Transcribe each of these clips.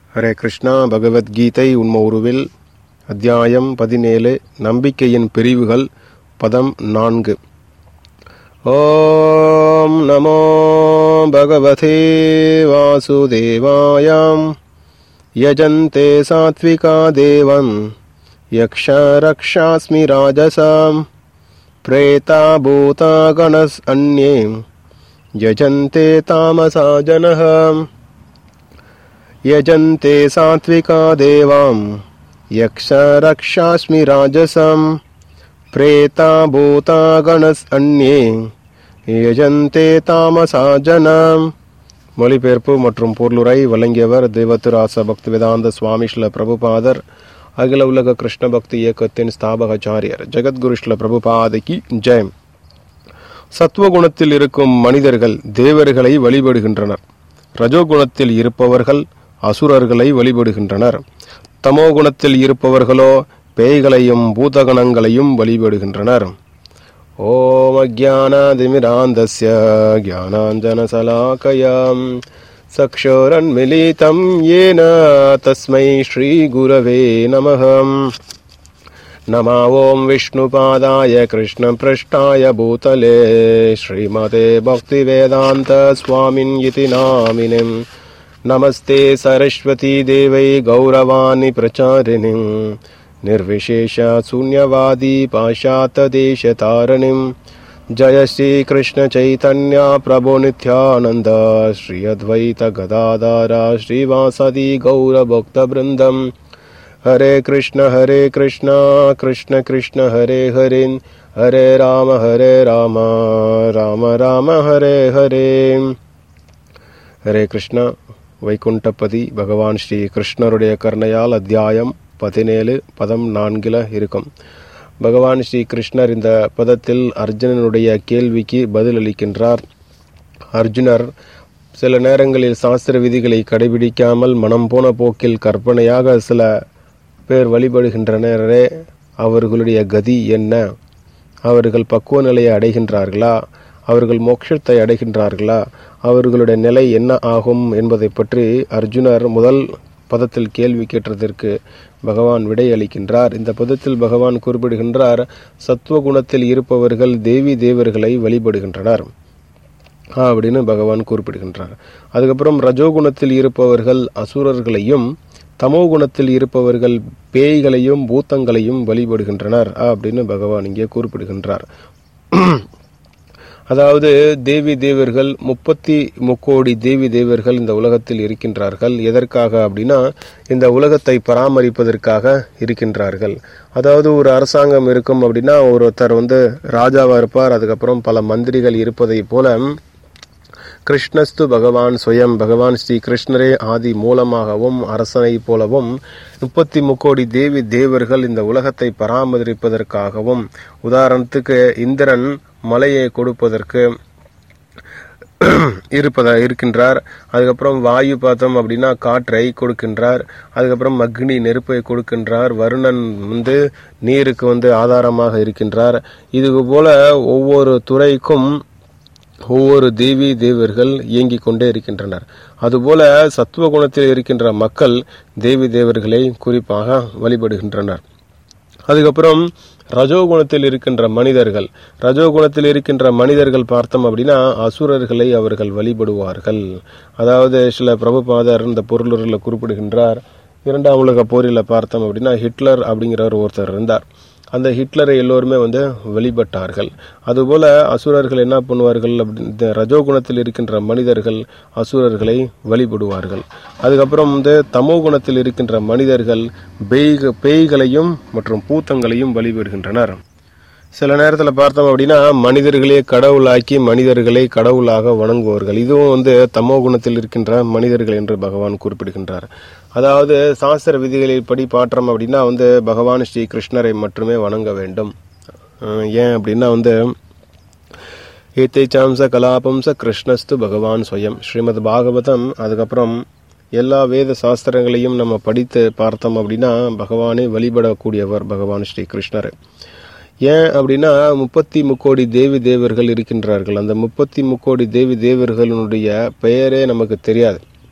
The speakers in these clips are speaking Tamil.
ஹரே கிருஷ்ணா. பகவத்கீதை உண்ம உருவில் அத்தியாயம் 17 நம்பிக்கையின் பிரிவுகள் பதம் 4. ஓம் நமோ பகவதே வாசுதேவாயாம் யஜந்தே சாத்விகா தேவம் யக்ஷ ரக்ஷாஸ்மி ராஜசாம் பிரேதா பூதா கணஸ் அன்யே யஜந்தே தாமசா ஜனஹ யஜந்தே சாத்விகா தேவாம் யக்ஷ ரக்ஷாஸ்மி ராஜசம் பிரேதா பூதா கணஸ் அன்யே யஜந்தே தாமசா ஜனம். மொழிபெயர்ப்பு மற்றும் பொருளுரை வழங்கியவர் தேவத்துராச பக்திவேதாந்த சுவாமி ஸ்ரீல பிரபுபாதர், அகில உலக கிருஷ்ண பக்தி இயக்கத்தின் ஸ்தாபகாச்சாரியர். ஜெகத்குரு ஸ்ரீல பிரபுபாதைக்கு ஜெயம். சத்துவகுணத்தில் இருக்கும் மனிதர்கள் தேவர்களை வழிபடுகின்றனர். ரஜோகுணத்தில் இருப்பவர்கள் அசுரர்களை வழிபடுகின்றனர். தமோ குணத்தில் இருப்பவர்களோ பேய்களையும் பூதகணங்களையும் வழிபடுகின்றனர். ஓம் அஜ்ஞானாதிமிராந்தஸ்ய ஞானாஞ்சனசலாகயாம் சக்ஷோரன்மிலிதம் யேன தஸ்மை ஸ்ரீ குரவே நமஹ. நம ஓம் விஷ்ணுபாதாய கிருஷ்ணபிருஷ்டாய பூதலே ஸ்ரீமதே பக்திவேதாந்த ஸ்வாமின் இதி நாமினிம். நமஸ்தே சரஸ்வதி தேவை கௌரவாணி பிரச்சாரிணிம் நிர்விசேஷ சூன்யவாதி பாஷாத்த தேசதாரணிம். ஜய ஸ்ரீ கிருஷ்ண சைதன்யா பிரபு நித்யானந்த ஸ்ரீ அத்வைத கதாதார ஸ்ரீவாசதி கௌர பக்த பிருந்தம். ஹரே கிருஷ்ண கிருஷ்ண கிருஷ்ண ஹரே ஹரே ஹரே ராம ராம ராம ஹரே ஹரே. ஹரே கிருஷ்ணா. வைகுண்டபதி பகவான் ஸ்ரீ கிருஷ்ணருடைய கருணையால் அத்தியாயம் 17 பதம் 4 இருக்கும். பகவான் ஸ்ரீ கிருஷ்ணர் இந்த பதத்தில் அர்ஜுனனுடைய கேள்விக்கு பதிலளிக்கின்றார். அர்ஜுனர் சில நேரங்களில் சாஸ்திர விதிகளை கடைபிடிக்காமல் மனம் போன போக்கில் கற்பனையாக சில பேர் வழிபடுகின்றனரே, அவர்களுடைய கதி என்ன? அவர்கள் பக்குவ நிலையை அடைகின்றார்களா? அவர்கள் மோட்சத்தை அடைகின்றார்களா? அவர்களுடைய நிலை என்ன ஆகும் என்பதை பற்றி அர்ஜுனர் முதல் பதத்தில் கேள்வி கேட்டதற்கு பகவான் விடை அளிக்கின்றார். இந்த பதத்தில் பகவான் குறிப்பிடுகின்றார், சத்துவகுணத்தில் இருப்பவர்கள் தேவி தேவர்களை வழிபடுகின்றனர் அப்படின்னு பகவான் குறிப்பிடுகின்றார். அதுக்கப்புறம் ரஜோகுணத்தில் இருப்பவர்கள் அசுரர்களையும், தமோ குணத்தில் இருப்பவர்கள் பேய்களையும் பூத்தங்களையும் வழிபடுகின்றனர் அப்படின்னு பகவான் இங்கே குறிப்பிடுகின்றார். அதாவது தேவி தேவர்கள் 33 கோடி தேவி தேவர்கள் இந்த உலகத்தில் இருக்கின்றார்கள். எதற்காக அப்படின்னா, இந்த உலகத்தை பராமரிப்பதற்காக இருக்கின்றார்கள். அதாவது ஒரு அரசாங்கம் இருக்கும் அப்படின்னா ஒருத்தர் ராஜாவா இருப்பார், அதுக்கப்புறம் பல மந்திரிகள் இருப்பதை போல கிருஷ்ணஸ்து பகவான் சுயம், பகவான் ஸ்ரீ கிருஷ்ணரே ஆதி மூலமாகவும் அரசனை போலவும் 33 கோடி தேவி தேவர்கள் இந்த உலகத்தை பராமரிப்பதற்காகவும், உதாரணத்துக்கு இந்திரன் மலையை கொடுப்பதற்கு இருக்கின்றார். அதுக்கப்புறம் வாயு பார்த்தோம் அப்படின்னா காற்றை கொடுக்கின்றார். அதுக்கப்புறம் அக்னி நெருப்பை கொடுக்கின்றார். வருணன் நீருக்கு ஆதாரமாக இருக்கின்றார். இது போல ஒவ்வொரு துறைக்கும் ஒவ்வொரு தேவி தேவர்கள் இயங்கிக் கொண்டே இருக்கின்றனர். அதுபோல சத்துவகுணத்தில் இருக்கின்ற மக்கள் தேவி தேவர்களை குறிப்பாக வழிபடுகின்றனர். அதுக்கப்புறம் ரஜோகுணத்தில் இருக்கின்ற மனிதர்கள் பார்த்தோம் அப்படின்னா அசுரர்களை அவர்கள் வழிபடுவார்கள். அதாவது சில பிரபுபாதர் இந்த பொருளுரில் குறிப்பிடுகின்றார். 2ஆம் உலக போரில் பார்த்தோம் அப்படின்னா ஹிட்லர் அப்படிங்கிறவர் ஒருத்தர் இருந்தார். அந்த ஹிட்லரை எல்லோருமே வழிபட்டார்கள். அதுபோல அசுரர்கள் என்ன பண்ணுவார்கள் அப்படின்னு, ரஜோகுணத்தில் இருக்கின்ற மனிதர்கள் அசுரர்களை வழிபடுவார்கள். அதுக்கப்புறம் தமோ குணத்தில் இருக்கின்ற மனிதர்கள் பேய்களையும் மற்றும் பூத்தங்களையும் வழிபடுகின்றனர். சில நேரத்தில் பார்த்தோம் அப்படின்னா மனிதர்களே கடவுளாக்கி மனிதர்களை கடவுளாக வணங்குவார்கள். இதுவும் தமோ குணத்தில் இருக்கின்ற மனிதர்கள் என்று பகவான் குறிப்பிடுகின்றார். அதாவது சாஸ்திர விதிகளில் படி பாற்றம் அப்படின்னா பகவான் ஸ்ரீ கிருஷ்ணரை மட்டுமே வணங்க வேண்டும். ஏன் அப்படின்னா ஏத்தைச்சாம்ச கலாபம்ச கிருஷ்ணஸ்து பகவான் சுயம், ஸ்ரீமத் பாகவதம். அதுக்கப்புறம் எல்லா வேத சாஸ்திரங்களையும் நம்ம படித்து பார்த்தோம் அப்படின்னா பகவானை வழிபடக்கூடியவர் பகவான் ஸ்ரீ கிருஷ்ணர். ஏன் அப்படின்னா 33 கோடி தேவி தேவர்கள் இருக்கின்றார்கள். அந்த 33 கோடி தேவி தேவர்களுடைய பெயரே நமக்கு தெரியாது.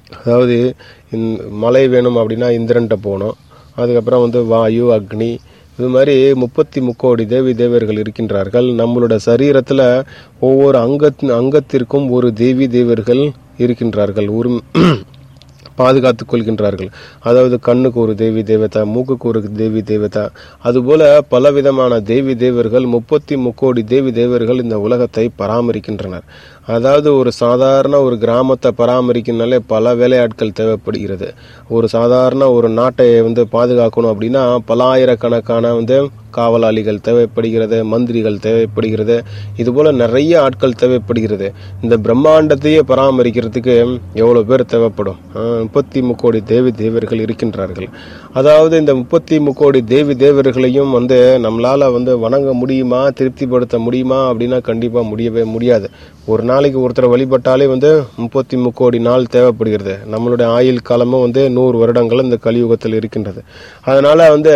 அதாவது மழை வேணும் அப்படின்னா இந்திரன்ட்ட போகணும். அதுக்கப்புறம் வந்து வாயு, அக்னி, இது மாதிரி 33 தேவி தேவர்கள் இருக்கின்றார்கள். நம்மளோட சரீரத்தில் ஒவ்வொரு அங்கத்திற்கும் ஒரு தேவி தேவர்கள் இருக்கின்றார்கள், ஒரு பாதுகாத்துக் கொள்கின்றார்கள். அதாவது கண்ணுக்கு ஒரு தேவி தேவதா, மூக்குக்கு ஒரு தேவி தேவதா, அதுபோல பலவிதமான தேவி தேவர்கள் 33 தேவி தேவர்கள் இந்த உலகத்தை பராமரிக்கின்றனர். அதாவது ஒரு சாதாரண ஒரு கிராமத்தை பராமரிக்கனாலே பல வேலையாட்கள் தேவைப்படுகிறது. ஒரு சாதாரண ஒரு நாட்டை வந்து பாதுகாக்கணும் அப்படின்னா பல ஆயிரக்கணக்கான வந்து காவலாளிகள் தேவைப்படுகிறது, மந்திரிகள் தேவைப்படுகிறது, இதுபோல நிறைய ஆட்கள் தேவைப்படுகிறது. இந்த பிரம்மாண்டத்தையே பராமரிக்கிறதுக்கு எவ்வளவு பேர் தேவைப்படும்? 33 தேவி தேவர்கள் இருக்கின்றார்கள். அதாவது இந்த 33 தேவி தேவர்களையும் வந்து நம்மளால வந்து வணங்க முடியுமா, திருப்திப்படுத்த முடியுமா அப்படின்னா கண்டிப்பா முடியவே முடியாது. ஒரு நாளைக்கு ஒருத்தரை வழிபட்டாலே வந்து 33 நாள் தேவைப்படுகிறது. நம்மளுடைய ஆயுள் காலமும் வந்து 100 வருடங்கள் இந்த கலியுகத்தில் இருக்கின்றது. அதனால வந்து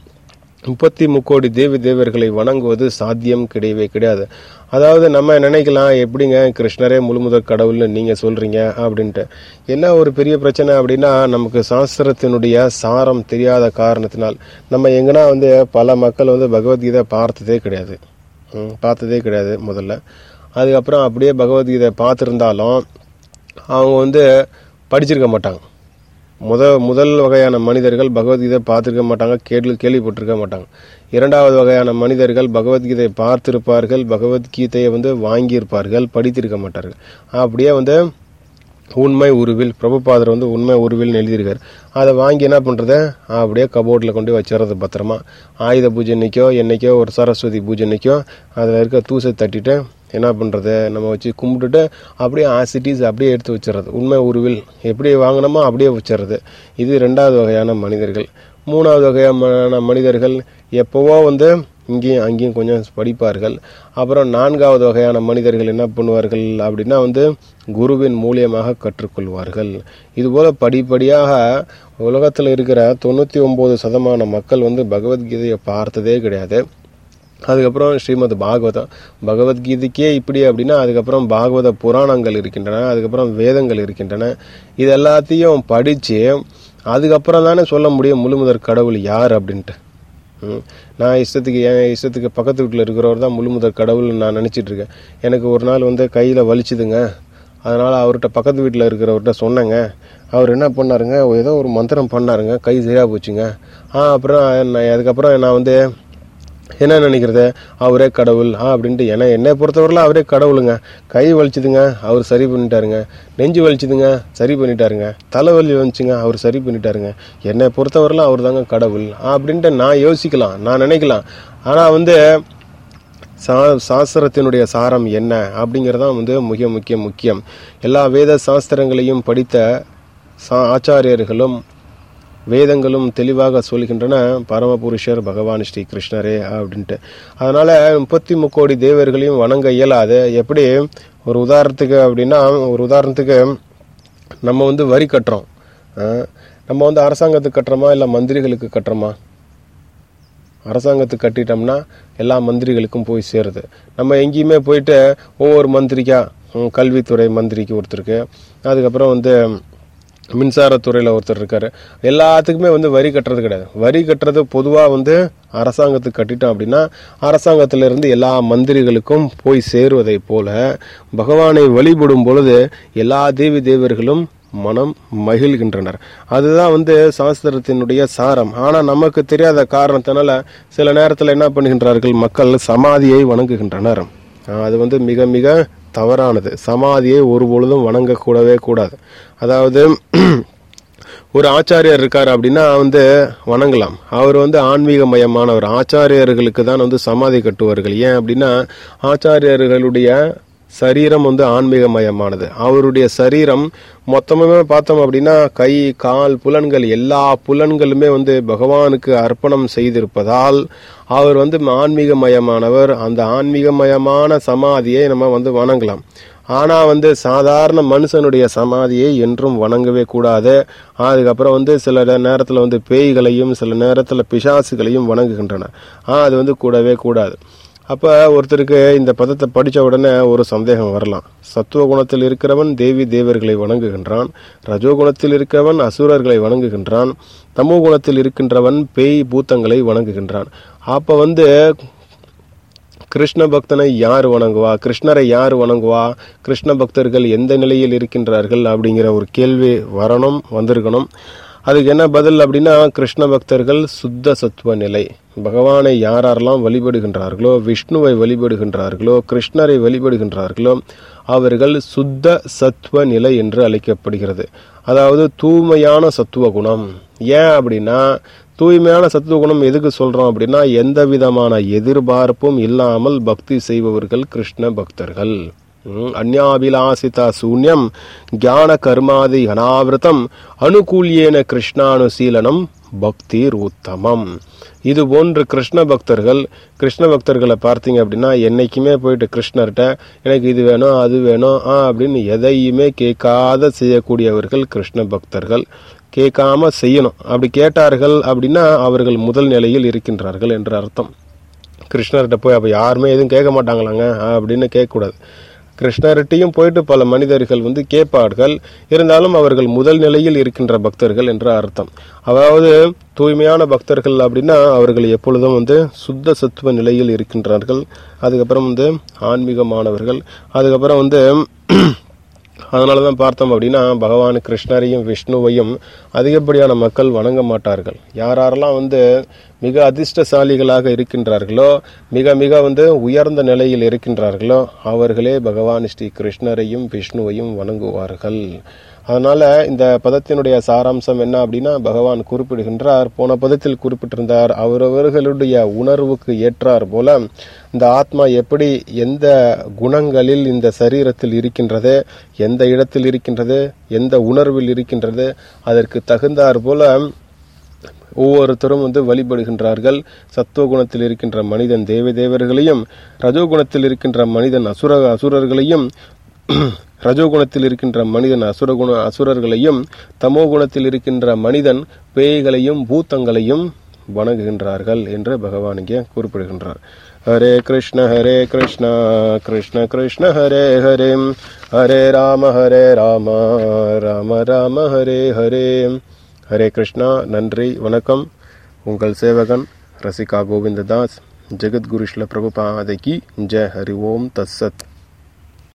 33 தேவி தேவர்களை வணங்குவது சாத்தியம் கிடையவே கிடையாது. அதாவது நம்ம நினைக்கலாம், எப்படிங்க கிருஷ்ணரே முழுமுதற் கடவுள்னு நீங்க சொல்றீங்க அப்படின்ட்டு. என்ன ஒரு பெரிய பிரச்சனை அப்படின்னா, நமக்கு சாஸ்திரத்தினுடைய சாரம் தெரியாத காரணத்தினால் நம்ம எங்கன்னா வந்து பல மக்கள் வந்து பகவத்கீதை பார்த்ததே கிடையாது முதல்ல. அதுக்கப்புறம் அப்படியே பகவத்கீதை பார்த்துருந்தாலும் அவங்க வந்து படிச்சிருக்க மாட்டாங்க. முதல் வகையான மனிதர்கள் பகவத்கீதை பார்த்துருக்க மாட்டாங்க, கேள்விப்பட்டிருக்க மாட்டாங்க. இரண்டாவது வகையான மனிதர்கள் பகவத்கீதை பார்த்திருப்பார்கள், பகவத்கீதையை வந்து வாங்கியிருப்பார்கள், படித்திருக்க மாட்டார்கள். அப்படியே வந்து உண்மை உருவில் பிரபுபாதர் வந்து உண்மை உருவில் எழுதியிருக்காரு. அதை வாங்கி என்ன பண்றது, அப்படியே கபோர்டில் கொண்டு வச்சுறது பத்திரமா. ஆயுத பூஜை என்னைக்கோ ஒரு சரஸ்வதி பூஜை அதில் இருக்க தூசை தட்டிட்டு என்ன பண்றது, நம்ம வச்சு கும்பிட்டுட்டு அப்படியே ஆசிட்டிஸ் அப்படியே எடுத்து வச்சிடறது. உண்மை உருவில் எப்படி வாங்கினோமோ அப்படியே வச்சிடறது. இது 2வது வகையான மனிதர்கள். 3வது வகையான மனிதர்கள் எப்பவோ வந்து இங்கேயும் அங்கேயும் கொஞ்சம் படிப்பார்கள். அப்புறம் 4வது வகையான மனிதர்கள் என்ன பண்ணுவார்கள் அப்படின்னா வந்து குருவின் மூலியமாக கற்றுக்கொள்வார்கள். இதுபோல படிப்படியாக உலகத்தில் இருக்கிற 99% மக்கள் வந்து பகவத்கீதையை பார்த்ததே கிடையாது. அதுக்கப்புறம் ஸ்ரீமத் பாகவதம், பகவத்கீதைக்கே இப்படி அப்படின்னா அதுக்கப்புறம் பாகவத புராணங்கள் இருக்கின்றன, அதுக்கப்புறம் வேதங்கள் இருக்கின்றன. இது எல்லாத்தையும் படிச்சு அதுக்கப்புறம் தானே சொல்ல முடியும் முழுமுதற் கடவுள் யார் அப்படின்ட்டு. நான் என் இஷ்டத்துக்கு பக்கத்து வீட்டில் இருக்கிறவர் தான் முழுமுதற் கடவுள் நான் நினச்சிட்டு இருக்கேன். எனக்கு ஒரு நாள் வந்து கையில் வலிச்சுதுங்க, அதனால் அவர்கிட்ட பக்கத்து வீட்டில் இருக்கிறவர்கிட்ட சொன்னேங்க. அவர் என்ன பண்ணாருங்க, ஏதோ ஒரு மந்திரம் பண்ணாருங்க, கை சரியாக போச்சுங்க. அப்புறம் அதுக்கப்புறம் நான் வந்து என்ன நினைக்கிறது, அவரே கடவுள் அப்படின்ட்டு. என்னை பொறுத்தவரையில அவரே கடவுளுங்க. கை வலிச்சுதுங்க, அவர் சரி பண்ணிட்டாருங்க. நெஞ்சு வலிச்சுதுங்க, சரி பண்ணிட்டாருங்க. தலைவலி வந்துச்சுங்க, அவர் சரி பண்ணிட்டாருங்க. என்னை பொறுத்தவரையில அவர் தாங்க கடவுள் அப்படின்ட்டு நான் யோசிக்கலாம், நான் நினைக்கலாம். ஆனால் வந்து சாஸ்திரத்தினுடைய சாரம் என்ன அப்படிங்கிறதான் வந்து முக்கியம். எல்லா வேத சாஸ்திரங்களையும் படித்த ஆச்சாரியர்களும் வேதங்களும் தெளிவாக சொல்கின்றன, பரமபுருஷர் பகவான் ஸ்ரீ கிருஷ்ணரே அப்படின்ட்டு. அதனால 33 தேவர்களையும் வணங்க இயலாது. எப்படி ஒரு உதாரணத்துக்கு நம்ம வந்து வரி கட்டுறோம். நம்ம வந்து அரசாங்கத்துக்கு கட்டுறோமா இல்லை மந்திரிகளுக்கு கட்டுறோமா? அரசாங்கத்துக்கு கட்டிட்டோம்னா எல்லா மந்திரிகளுக்கும் போய் சேருது. நம்ம எங்கேயுமே போயிட்டு ஒவ்வொரு மந்திரிக்கா, கல்வித்துறை மந்திரிக்கு ஒருத்தருக்கு, அதுக்கப்புறம் வந்து மின்சாரத்துறையில் ஒருத்தர் இருக்காரு, எல்லாத்துக்குமே வந்து வரி கட்டுறது கிடையாது. வரி கட்டுறது பொதுவாக வந்து அரசாங்கத்துக்கு கட்டிட்டோம் அப்படின்னா அரசாங்கத்திலிருந்து எல்லா மந்திரிகளுக்கும் போய் சேருவதை போல பகவானை வழிபடும் பொழுது எல்லா தேவி தேவர்களும் மனம் மகிழ்கின்றனர். அதுதான் வந்து சாஸ்திரத்தினுடைய சாரம். ஆனால் நமக்கு தெரியாத காரணத்தினால சில நேரத்தில் என்ன பண்ணுகின்றார்கள், மக்கள் சமாதியை வணங்குகின்றனர். அது வந்து மிக மிக தவறானது. சமாதியை ஒருபொழுதும் வணங்கக்கூடவே கூடாது. அதாவது ஒரு ஆச்சாரியர் இருக்காரு அப்படின்னா வந்து வணங்கலாம். அவர் வந்து ஆன்மீகமயமானவர். ஆச்சாரியர்களுக்கு தான் வந்து சமாதி கட்டுவார்கள். ஏன் அப்படின்னா ஆச்சாரியர்களுடைய சரீரம் வந்து ஆன்மீகமயமானது. அவருடைய சரீரம் மொத்தமே பார்த்தோம் அப்படின்னா கை, கால், புலன்கள், எல்லா புலன்களுமே வந்து பகவானுக்கு அர்ப்பணம் செய்திருப்பதால் அவர் வந்து ஆன்மீகமயமானவர். அந்த ஆன்மீகமயமான சமாதியை நம்ம வந்து வணங்கலாம். ஆனா வந்து சாதாரண மனுஷனுடைய சமாதியை என்றும் வணங்கவே கூடாது. அதுக்கப்புறம் வந்து சில நேரத்துல வந்து பேய்களையும் சில நேரத்துல பிசாசுகளையும் வணங்குகின்றன. அது வந்து கூடவே கூடாது. அப்ப ஒருத்தருக்கு இந்த பதத்தை படிச்ச உடனே ஒரு சந்தேகம் வரலாம். சத்துவ குணத்தில் இருக்கிறவன் தேவி தேவர்களை வணங்குகின்றான், ரஜோகுணத்தில் இருக்கிறவன் அசுரர்களை வணங்குகின்றான், தமோ குணத்தில் இருக்கின்றவன் பேய் பூத்தங்களை வணங்குகின்றான். அப்ப கிருஷ்ண பக்தனை யார் வணங்குவா, கிருஷ்ணரை யார் வணங்குவா, கிருஷ்ண பக்தர்கள் எந்த நிலையில் இருக்கின்றார்கள் அப்படிங்கிற ஒரு கேள்வி வந்திருக்கணும். அதுக்கு என்ன பதில் அப்படின்னா, கிருஷ்ண பக்தர்கள் சுத்த சத்துவ நிலை. பகவானை யாரெல்லாம் வழிபடுகின்றார்களோ, விஷ்ணுவை வழிபடுகின்றார்களோ, கிருஷ்ணரை வழிபடுகின்றார்களோ அவர்கள் சுத்த சத்துவ நிலை என்று அழைக்கப்படுகிறது. அதாவது தூய்மையான சத்துவ குணம். ஏன் அப்படின்னா, தூய்மையான சத்துவ குணம் எதுக்கு சொல்றோம் அப்படின்னா, எந்த விதமான எதிர்பார்ப்பும் இல்லாமல் பக்தி செய்பவர்கள் கிருஷ்ண பக்தர்கள். அந்யாபிலாசிதா சூன்யம் ஞான கர்மாதி அனாவிரதம் அனுகூலியேன கிருஷ்ணானுசீலனம் பக்தி உத்தமம். இது போன்று கிருஷ்ண பக்தர்களை பார்த்தீங்க அப்படின்னா, என்னைக்குமே போயிட்டு கிருஷ்ணர்கிட்ட எனக்கு இது வேணும் அது வேணும் அப்படின்னு எதையுமே கேட்காத செய்யக்கூடியவர்கள் கிருஷ்ண பக்தர்கள். கேட்காம செய்யணும். அப்படி கேட்டார்கள் அப்படின்னா அவர்கள் முதல் நிலையில் இருக்கின்றார்கள் என்று அர்த்தம். கிருஷ்ணர்கிட்ட போய் அப்ப யாருமே எதுவும் கேட்க மாட்டாங்களாங்க அப்படின்னு கேட்கக்கூடாது. கிருஷ்ணர்கிட்டையும் போயிட்டு பல மனிதர்கள் கேட்பார்கள். இருந்தாலும் அவர்கள் முதல் நிலையில் இருக்கின்ற பக்தர்கள் என்ற அர்த்தம். அதாவது தூய்மையான பக்தர்கள் அப்படின்னா அவர்கள் எப்பொழுதும் சுத்த சத்துவ நிலையில் இருக்கின்றார்கள். அதுக்கப்புறம் ஆன்மீகமானவர்கள். அதுக்கப்புறம் அதனாலதான் பார்த்தோம் அப்படின்னா, பகவான் கிருஷ்ணரையும் விஷ்ணுவையும் அதிகப்படியான மக்கள் வணங்க மாட்டார்கள். யாரெல்லாம் மிக அதிர்ஷ்டசாலிகளாக இருக்கின்றார்களோ, மிக மிக உயர்ந்த நிலையில் இருக்கின்றார்களோ அவர்களே பகவான் ஸ்ரீ கிருஷ்ணரையும் விஷ்ணுவையும் வணங்குவார்கள். அதனால இந்த பதத்தினுடைய சாராம்சம் என்ன அப்படின்னா, பகவான் குறிப்பிடுகின்றார், போன பதத்தில் குறிப்பிட்டிருந்தார், அவரவர்களுடைய உணர்வுக்கு ஏற்றார் போல இந்த ஆத்மா எப்படி எந்த குணங்களில் இந்த சரீரத்தில் இருக்கின்றது, எந்த இடத்தில் இருக்கின்றது, எந்த உணர்வில் இருக்கின்றது, அதற்கு தகுந்தார் போல ஒவ்வொருத்தரும் வழிபடுகின்றார்கள். சத்துவ குணத்தில் இருக்கின்ற மனிதன் தேவதேவர்களையும், ரஜோகுணத்தில் இருக்கின்ற மனிதன் அசுரர்களையும், ரஜோகுணத்தில் இருக்கின்ற மனிதன் அசுரர்களையும், தமோ குணத்தில் இருக்கின்ற மனிதன் பேய்களையும் பூத்தங்களையும் வணங்குகின்றார்கள் என்று பகவான் இங்கே குறிப்பிடுகின்றார். ஹரே கிருஷ்ண கிருஷ்ண கிருஷ்ண ஹரே ஹரே, ஹரே ராம ராம ராம ஹரே ஹரே. ஹரே கிருஷ்ணா. நன்றி, வணக்கம். உங்கள் சேவகன் ரசிகா கோவிந்ததாஸ். ஜெகத்குரு ஸ்ரீல பிரபுபாத கி ஜெய். ஹரி ஓம் தத்சத்.